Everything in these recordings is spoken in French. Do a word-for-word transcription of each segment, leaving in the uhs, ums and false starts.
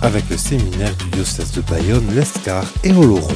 avec le séminaire du diocèse de Bayonne, l'Escar et Oloron.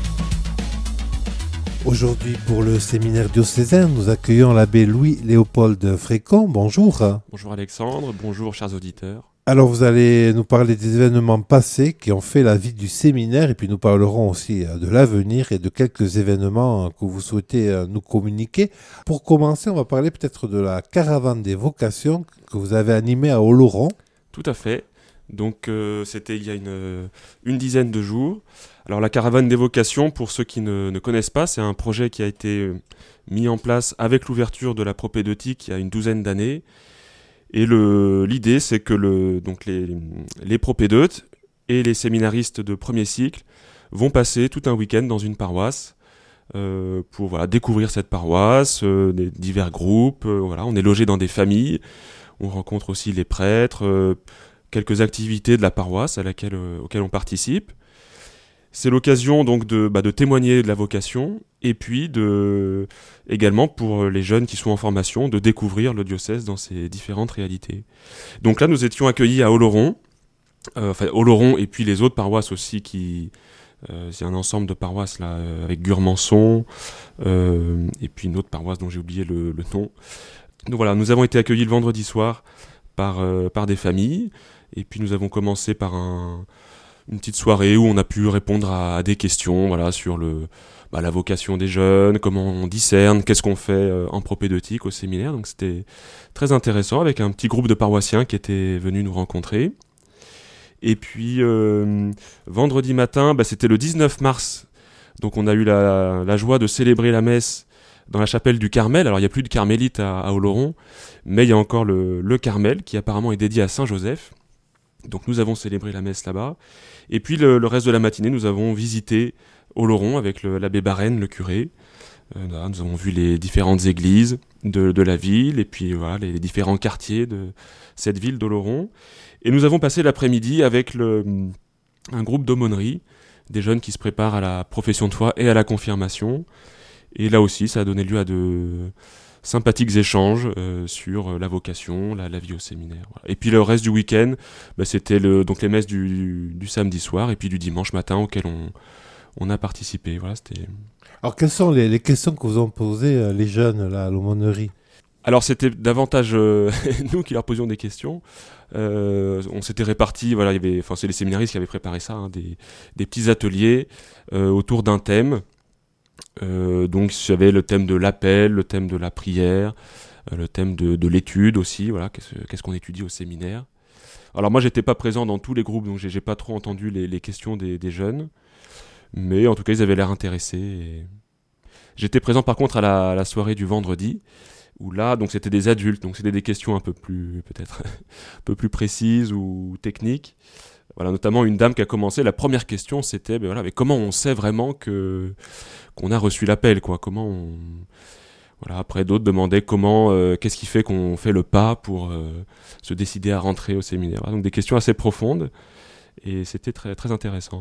Aujourd'hui, pour le séminaire diocésain, nous accueillons l'abbé Louis-Léopold Frécon. Bonjour. Bonjour Alexandre, bonjour chers auditeurs. Alors, vous allez nous parler des événements passés qui ont fait la vie du séminaire et puis nous parlerons aussi de l'avenir et de quelques événements que vous souhaitez nous communiquer. Pour commencer, on va parler peut-être de la caravane des vocations que vous avez animée à Oloron. Tout à fait. Donc, euh, c'était il y a une, une dizaine de jours. Alors, la caravane des vocations, pour ceux qui ne, ne connaissent pas, c'est un projet qui a été mis en place avec l'ouverture de la propédeutique il y a une douzaine d'années. Et le, l'idée, c'est que le, donc les, les propédeutes et les séminaristes de premier cycle vont passer tout un week-end dans une paroisse euh, pour voilà, découvrir cette paroisse, euh, des divers groupes. Euh, voilà, on est logé dans des familles, on rencontre aussi les prêtres, euh, quelques activités de la paroisse à laquelle, euh, auxquelles on participe. C'est l'occasion donc de, bah, de témoigner de la vocation et puis de, également pour les jeunes qui sont en formation de découvrir le diocèse dans ses différentes réalités. Donc là, nous étions accueillis à Oloron, euh, enfin Oloron et puis les autres paroisses aussi qui, euh, c'est un ensemble de paroisses là euh, avec Gurmançon euh, et puis une autre paroisse dont j'ai oublié le, le nom. Donc voilà, nous avons été accueillis le vendredi soir par euh, par des familles et puis nous avons commencé par un une petite soirée où on a pu répondre à, à des questions voilà, sur le, bah, la vocation des jeunes, comment on discerne, qu'est-ce qu'on fait euh, en propédeutique au séminaire. Donc c'était très intéressant avec un petit groupe de paroissiens qui étaient venus nous rencontrer. Et puis euh, vendredi matin, bah, c'était le dix-neuf mars, donc on a eu la, la joie de célébrer la messe dans la chapelle du Carmel. Alors il n'y a plus de carmélite à, à Oloron, mais il y a encore le, le Carmel qui apparemment est dédié à Saint Joseph. Donc nous avons célébré la messe là-bas. Et puis le, le reste de la matinée, nous avons visité Oloron avec le, l'abbé Barène, le curé. Euh, là, nous avons vu les différentes églises de, de la ville et puis voilà, les, les différents quartiers de cette ville d'Oloron. Et nous avons passé l'après-midi avec le, un groupe d'aumônerie, des jeunes qui se préparent à la profession de foi et à la confirmation. Et là aussi, ça a donné lieu à de sympathiques échanges euh, sur la vocation, la, la vie au séminaire. Voilà. Et puis le reste du week-end, bah, c'était le, donc les messes du, du samedi soir et puis du dimanche matin auxquelles on, on a participé. Voilà, c'était... Alors quelles sont les, les questions que vous ont posées euh, les jeunes là, à l'aumônerie ? Alors c'était davantage euh, nous qui leur posions des questions. Euh, on s'était répartis, voilà, il y avait, enfin c'est les séminaristes qui avaient préparé ça, hein, des, des petits ateliers euh, autour d'un thème. Euh, donc il y avait le thème de l'appel, le thème de la prière, euh, le thème de, de l'étude aussi, voilà, qu'est-ce, qu'est-ce qu'on étudie au séminaire. Alors moi j'étais pas présent dans tous les groupes, donc j'ai, j'ai pas trop entendu les, les questions des, des jeunes, mais en tout cas ils avaient l'air intéressés. Et... J'étais présent par contre à la, à la soirée du vendredi, où là donc c'était des adultes, donc c'était des questions un peu plus peut-être un peu plus précises ou techniques. Voilà, notamment une dame qui a commencé, la première question c'était ben voilà, mais comment on sait vraiment que qu'on a reçu l'appel, quoi, comment on... Voilà, après d'autres demandaient comment, euh, qu'est-ce qui fait qu'on fait le pas pour euh, se décider à rentrer au séminaire. Voilà, donc des questions assez profondes et c'était très, très intéressant.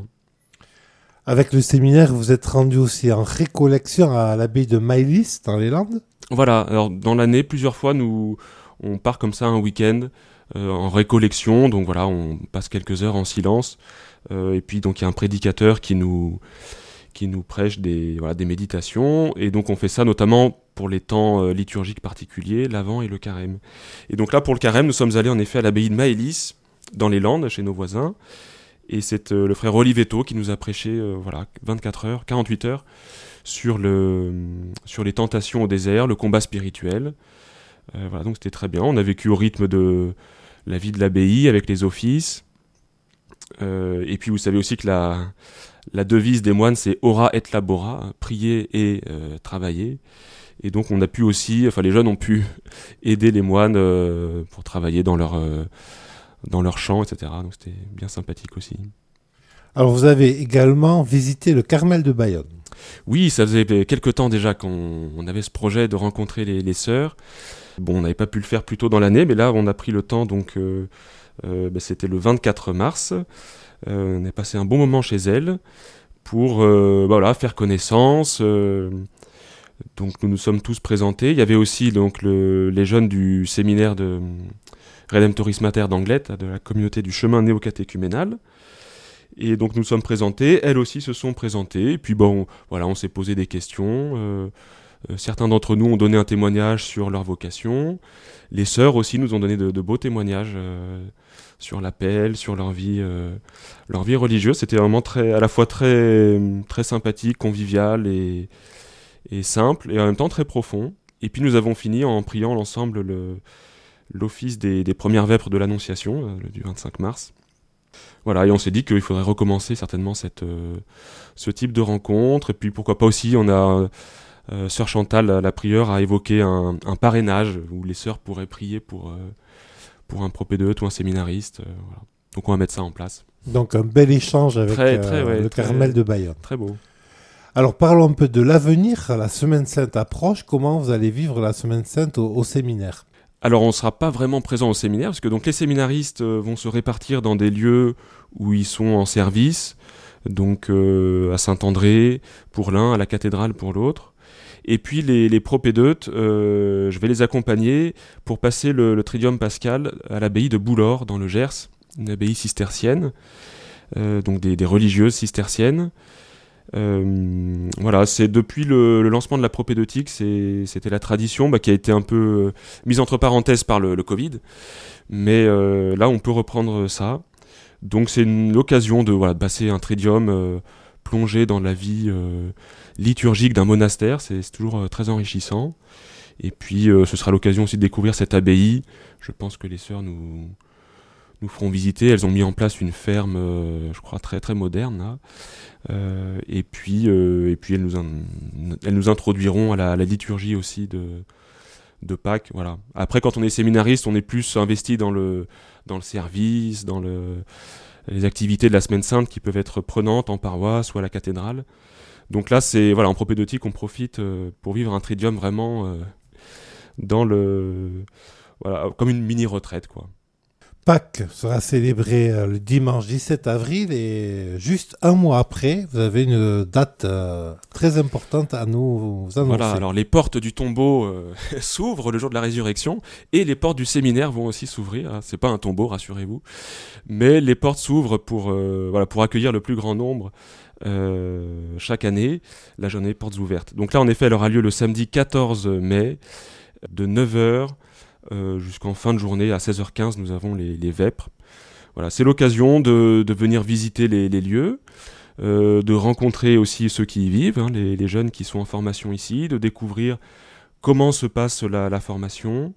Avec le séminaire, vous êtes rendu aussi en récollection à l'abbaye de Maëlys dans les Landes ? Voilà, alors dans l'année, plusieurs fois, nous, on part comme ça un week-end euh, en récollection, donc voilà, on passe quelques heures en silence, euh, et puis donc il y a un prédicateur qui nous... qui nous prêche des, voilà, des méditations, et donc on fait ça notamment pour les temps euh, liturgiques particuliers, l'Avent et le Carême. Et donc là, pour le Carême, nous sommes allés en effet à l'abbaye de Maëlys, dans les Landes, chez nos voisins, et c'est euh, le frère Olivetto qui nous a prêché euh, voilà, vingt-quatre heures, quarante-huit heures, sur, le, sur les tentations au désert, le combat spirituel. Euh, voilà, donc c'était très bien. On a vécu au rythme de la vie de l'abbaye, avec les offices, euh, et puis vous savez aussi que la... La devise des moines, c'est ora et labora, hein, prier et euh, travailler. Et donc, on a pu aussi, enfin, les jeunes ont pu aider les moines euh, pour travailler dans leur, euh, dans leur champ, et cetera. Donc, c'était bien sympathique aussi. Alors, vous avez également visité le Carmel de Bayonne. Oui, ça faisait quelques temps déjà qu'on on avait ce projet de rencontrer les, les sœurs. Bon, on n'avait pas pu le faire plus tôt dans l'année, mais là, on a pris le temps, donc, euh, euh, bah, c'était le vingt-quatre mars. Euh, on a passé un bon moment chez elles pour euh, bah voilà, faire connaissance. Euh, donc nous nous sommes tous présentés. Il y avait aussi donc le, les jeunes du séminaire de, Redemptoris Mater d'Anglet, de la communauté du chemin néocatéchuménal. Et donc nous sommes présentés, elles aussi se sont présentées, et puis bon, voilà, on s'est posé des questions. Euh, euh, certains d'entre nous ont donné un témoignage sur leur vocation. Les sœurs aussi nous ont donné de, de beaux témoignages euh, sur l'appel, sur leur vie, euh, leur vie religieuse. C'était vraiment très, à la fois très, très sympathique, convivial et, et simple, et en même temps très profond. Et puis nous avons fini en priant l'ensemble le, l'office des, des premières vêpres de l'Annonciation, euh, du vingt-cinq mars. Voilà, et on s'est dit qu'il faudrait recommencer certainement cette, euh, ce type de rencontre. Et puis pourquoi pas aussi, on a euh, Sœur Chantal, la, la prieure, a évoqué un, un parrainage où les sœurs pourraient prier pour, euh, pour un propédeute ou un séminariste. Euh, voilà. Donc on va mettre ça en place. Donc un bel échange avec très, très, euh, ouais, le très, Carmel de Bayonne. Très beau. Alors parlons un peu de l'avenir. La Semaine Sainte approche. Comment vous allez vivre la Semaine Sainte au, au séminaire ? Alors on ne sera pas vraiment présent au séminaire, parce que donc les séminaristes euh, vont se répartir dans des lieux où ils sont en service, donc euh, à Saint-André pour l'un, à la cathédrale pour l'autre. Et puis les, les propédeutes, euh, je vais les accompagner pour passer le, le Triduum Pascal à l'abbaye de Boulor, dans le Gers, une abbaye cistercienne, euh, donc des, des religieuses cisterciennes. Euh, voilà, c'est depuis le, le lancement de la propédeutique, c'est, c'était la tradition bah, qui a été un peu euh, mise entre parenthèses par le, le Covid, mais euh, là on peut reprendre ça. Donc c'est une, l'occasion de, voilà, de passer un tridium euh, plongé dans la vie euh, liturgique d'un monastère, c'est, c'est toujours euh, très enrichissant. Et puis euh, ce sera l'occasion aussi de découvrir cette abbaye. Je pense que les sœurs nous nous feront visiter. Elles ont mis en place une ferme, euh, je crois, très très moderne, là. Euh, et puis, euh, et puis elles, nous in... elles nous introduiront à la, à la liturgie aussi de, de Pâques. Voilà. Après, quand on est séminariste, on est plus investi dans le, dans le service, dans le, les activités de la Semaine Sainte qui peuvent être prenantes en paroisse ou à la cathédrale. Donc là, c'est, voilà, en propédeutique, on profite euh, pour vivre un tridium vraiment euh, dans le, voilà, comme une mini-retraite, quoi. Pâques sera célébré euh, le dimanche dix-sept avril et juste un mois après, vous avez une date euh, très importante à nous annoncer. Voilà, alors les portes du tombeau euh, s'ouvrent le jour de la résurrection et les portes du séminaire vont aussi s'ouvrir. Hein. C'est pas un tombeau, rassurez-vous, mais les portes s'ouvrent pour, euh, voilà, pour accueillir le plus grand nombre euh, chaque année, la journée portes ouvertes. Donc là, en effet, elle aura lieu le samedi quatorze mai de neuf heures Euh, jusqu'en fin de journée à seize heures quinze, nous avons les, les vêpres. Voilà, c'est l'occasion de, de venir visiter les, les lieux, euh, de rencontrer aussi ceux qui y vivent, hein, les, les jeunes qui sont en formation ici, de découvrir comment se passe la, la formation,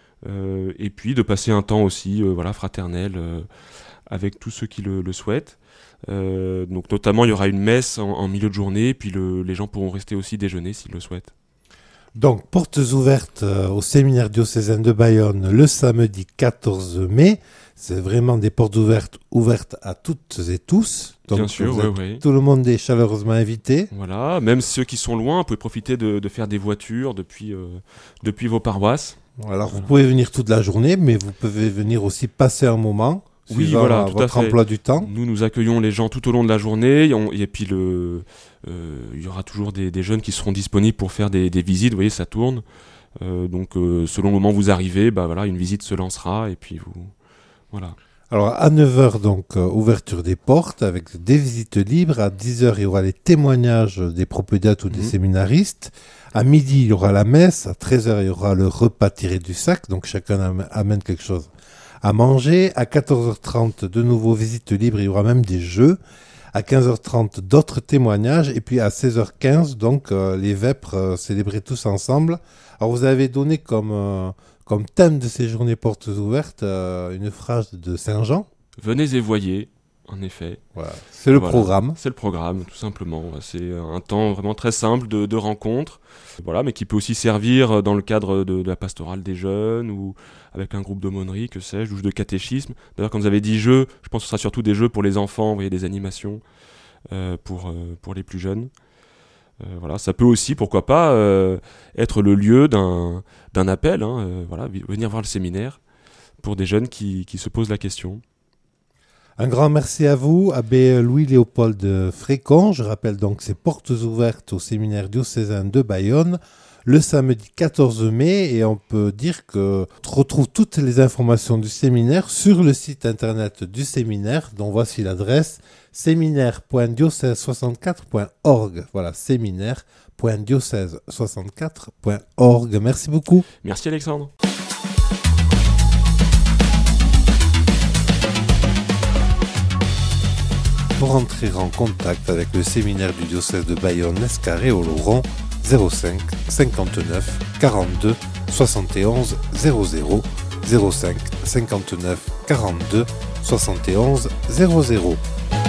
euh, et puis de passer un temps aussi euh, voilà, fraternel euh, avec tous ceux qui le, le souhaitent. Euh, donc notamment, il y aura une messe en, en milieu de journée, puis le, les gens pourront rester aussi déjeuner s'ils le souhaitent. Donc, portes ouvertes euh, au séminaire diocésain de Bayonne le samedi quatorze mai. C'est vraiment des portes ouvertes, ouvertes à toutes et tous. Donc, bien sûr, oui, oui. Tout le monde est chaleureusement invité. Voilà, même ceux qui sont loin, vous pouvez profiter de, de faire des voitures depuis, euh, depuis vos paroisses. Alors, vous pouvez venir toute la journée, mais vous pouvez venir aussi passer un moment. Oui, voilà, tout votre à fait. emploi du temps. Nous, nous accueillons les gens tout au long de la journée, et, on, et puis le, euh, il y aura toujours des, des jeunes qui seront disponibles pour faire des, des visites. Vous voyez, ça tourne. Euh, donc, euh, selon le moment où vous arrivez, bah voilà, une visite se lancera, et puis vous, voilà. Alors, à neuf heures, donc, euh, ouverture des portes avec des visites libres. À dix heures, il y aura les témoignages des propédètes ou des mmh. séminaristes. À midi, il y aura la messe. À treize heures, il y aura le repas tiré du sac. Donc, chacun am- amène quelque chose à manger. À quatorze heures trente, de nouveau visite libre, il y aura même des jeux. À quinze heures trente, d'autres témoignages. Et puis à seize heures quinze, donc euh, les vêpres euh, célébrés tous ensemble. Alors vous avez donné comme, euh, comme thème de ces journées portes ouvertes euh, une phrase de Saint Jean. Venez et voyez, en effet. Voilà. C'est le voilà. programme. C'est le programme, tout simplement. C'est un temps vraiment très simple de, de rencontre, voilà, mais qui peut aussi servir dans le cadre de, de la pastorale des jeunes ou avec un groupe d'aumônerie, que sais-je, ou de catéchisme. D'ailleurs, quand vous avez dit jeux, je pense que ce sera surtout des jeux pour les enfants, vous voyez, des animations euh, pour, euh, pour les plus jeunes. Euh, voilà, ça peut aussi, pourquoi pas, euh, être le lieu d'un, d'un appel, hein, euh, voilà, venir voir le séminaire pour des jeunes qui, qui se posent la question. Un grand merci à vous, abbé Louis-Léopold Frécon. Je rappelle donc ces portes ouvertes au séminaire diocésain de Bayonne le samedi quatorze mai, et on peut dire que on retrouve toutes les informations du séminaire sur le site internet du séminaire, dont voici l'adresse séminaire point diocèse soixante-quatre point org. Voilà, séminaire point diocèse soixante-quatre point org. Merci beaucoup. Merci Alexandre. Pour entrer en contact avec le séminaire du diocèse de Bayonne-Escarré-Oloron, zéro cinq cinquante-neuf quarante-deux soixante et onze zéro zéro, zéro cinq cinquante-neuf quarante-deux soixante et onze zéro zéro.